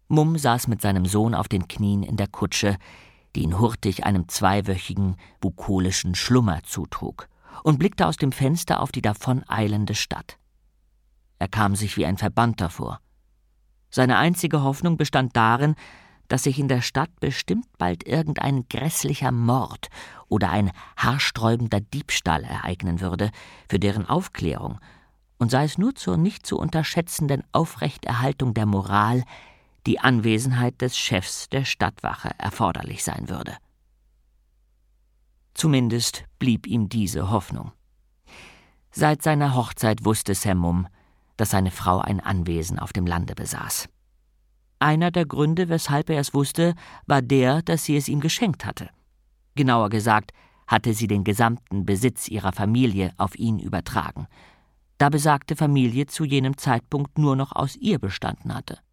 Mumm saß mit seinem Sohn auf den Knien in der Kutsche, die ihn hurtig einem 2-wöchigen bukolischen Schlummer zutrug, und blickte aus dem Fenster auf die davoneilende Stadt. Er kam sich wie ein Verbannter vor. Seine einzige Hoffnung bestand darin, dass sich in der Stadt bestimmt bald irgendein grässlicher Mord oder ein haarsträubender Diebstahl ereignen würde, für deren Aufklärung, und sei es nur zur nicht zu unterschätzenden Aufrechterhaltung der Moral, die Anwesenheit des Chefs der Stadtwache erforderlich sein würde. Zumindest blieb ihm diese Hoffnung. Seit seiner Hochzeit wusste Sam Mumm, dass seine Frau ein Anwesen auf dem Lande besaß. Einer der Gründe, weshalb er es wusste, war der, dass sie es ihm geschenkt hatte. Genauer gesagt, hatte sie den gesamten Besitz ihrer Familie auf ihn übertragen, da besagte Familie zu jenem Zeitpunkt nur noch aus ihr bestanden hatte.